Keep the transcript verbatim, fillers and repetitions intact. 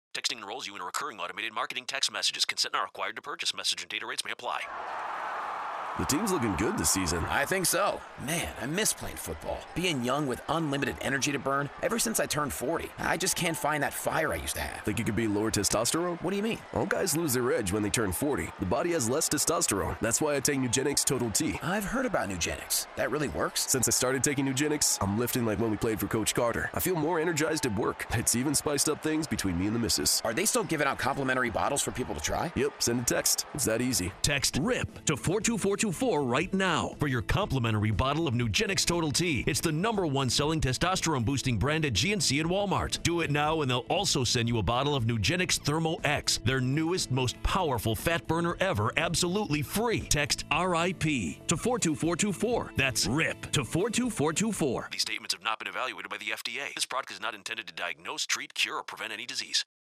Texting enrolls you in a recurring automated marketing text messages. Consent not required to purchase. Message and data rates may apply. The team's looking good this season. I think so. Man, I miss playing football. Being young with unlimited energy to burn. Ever since I turned forty, I just can't find that fire I used to have. Think you could be lower testosterone? What do you mean? All guys lose their edge when they turn forty. The body has less testosterone. That's why I take Nugenix Total T. I've heard about Nugenix. That really works? Since I started taking Nugenix, I'm lifting like when we played for Coach Carter. I feel more energized at work. It's even spiced up things between me and the missus. Are they still giving out complimentary bottles for people to try? Yep, send a text. It's that easy. Text RIP to four two four two four right now for your complimentary bottle of Nugenix Total T. It's the number one selling testosterone boosting brand at G N C and Walmart. Do it now and they'll also send you a bottle of Nugenix Thermo X, their newest, most powerful fat burner ever, absolutely free. Text R I P to four two four two four. That's RIP to four two four two four. These statements have not been evaluated by the F D A. This product is not intended to diagnose, treat, cure, or prevent any disease.